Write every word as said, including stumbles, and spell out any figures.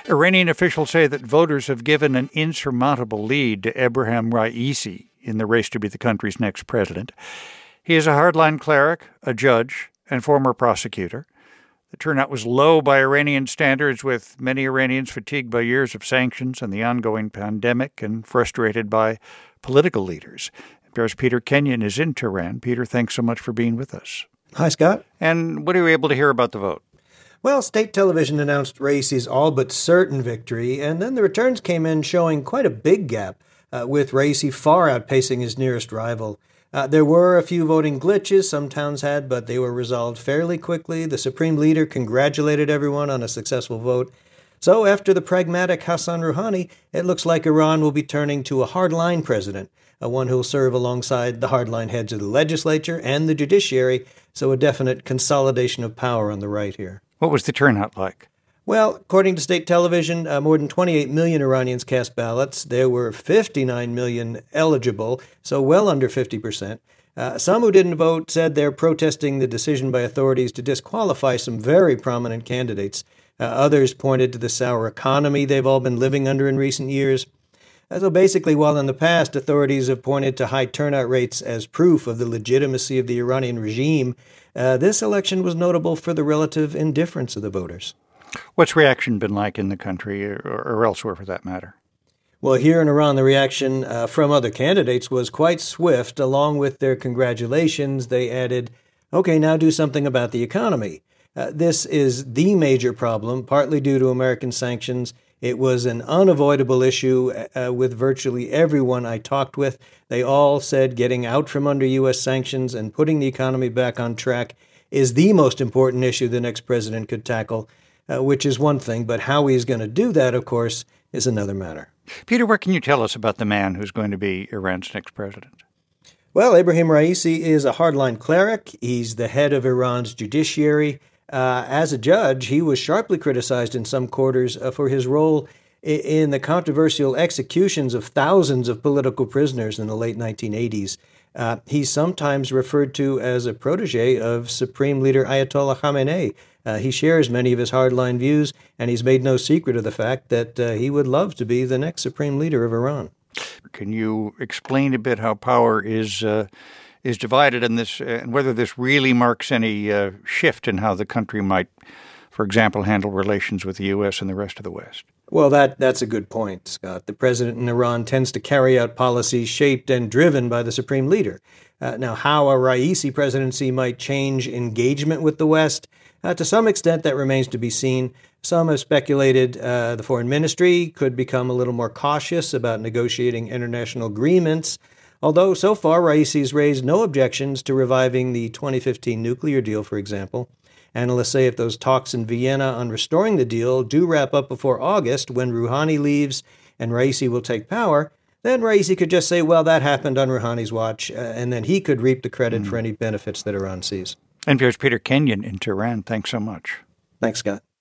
Iranian officials say that voters have given an insurmountable lead to Ebrahim Raisi in the race to be the country's next president. He is a hardline cleric, a judge, and former prosecutor. The turnout was low by Iranian standards, with many Iranians fatigued by years of sanctions and the ongoing pandemic and frustrated by political leaders. N P R's Peter Kenyon is in Tehran. Peter, thanks so much for being with us. Hi, Scott. And what are you able to hear about the vote? Well, state television announced Raisi's all but certain victory, and then the returns came in showing quite a big gap, uh, with Raisi far outpacing his nearest rival. Uh, there were a few voting glitches some towns had, but they were resolved fairly quickly. The supreme leader congratulated everyone on a successful vote. So after the pragmatic Hassan Rouhani, it looks like Iran will be turning to a hardline president, uh, one who will serve alongside the hardline heads of the legislature and the judiciary, so a definite consolidation of power on the right here. What was the turnout like? Well, according to state television, uh, more than twenty-eight million Iranians cast ballots. There were fifty-nine million eligible, so well under fifty percent. Uh, some who didn't vote said they're protesting the decision by authorities to disqualify some very prominent candidates. Uh, others pointed to the sour economy they've all been living under in recent years. Uh, so basically, while in the past authorities have pointed to high turnout rates as proof of the legitimacy of the Iranian regime, uh, this election was notable for the relative indifference of the voters. What's reaction been like in the country, or, or elsewhere for that matter? Well, here in Iran, the reaction uh, from other candidates was quite swift. Along with their congratulations, they added, okay, now do something about the economy. Uh, this is the major problem, partly due to American sanctions. It was an unavoidable issue uh, with virtually everyone I talked with. They all said getting out from under U S sanctions and putting the economy back on track is the most important issue the next president could tackle, uh, which is one thing. But how he's going to do that, of course, is another matter. Peter, what can you tell us about the man who's going to be Iran's next president? Well, Ebrahim Raisi is a hardline cleric. He's the head of Iran's judiciary. Uh, as a judge, he was sharply criticized in some quarters uh, for his role in, in the controversial executions of thousands of political prisoners in the late nineteen eighties. Uh, he's sometimes referred to as a protege of Supreme Leader Ayatollah Khamenei. Uh, he shares many of his hardline views, and he's made no secret of the fact that uh, he would love to be the next Supreme Leader of Iran. Can you explain a bit how power is uh, is divided in this, uh, and whether this really marks any uh, shift in how the country might, for example, handle relations with the U S and the rest of the West? Well, that that's a good point, Scott. The president in Iran tends to carry out policies shaped and driven by the supreme leader. Uh, now, how a Raisi presidency might change engagement with the West, uh, to some extent, that remains to be seen. Some have speculated uh, the foreign ministry could become a little more cautious about negotiating international agreements, although so far Raisi's raised no objections to reviving the twenty fifteen nuclear deal, for example. Analysts say if those talks in Vienna on restoring the deal do wrap up before August, when Rouhani leaves and Raisi will take power, then Raisi could just say, well, that happened on Rouhani's watch, uh, and then he could reap the credit mm. for any benefits that Iran sees. N P R's Peter Kenyon in Tehran. Thanks so much. Thanks, Scott.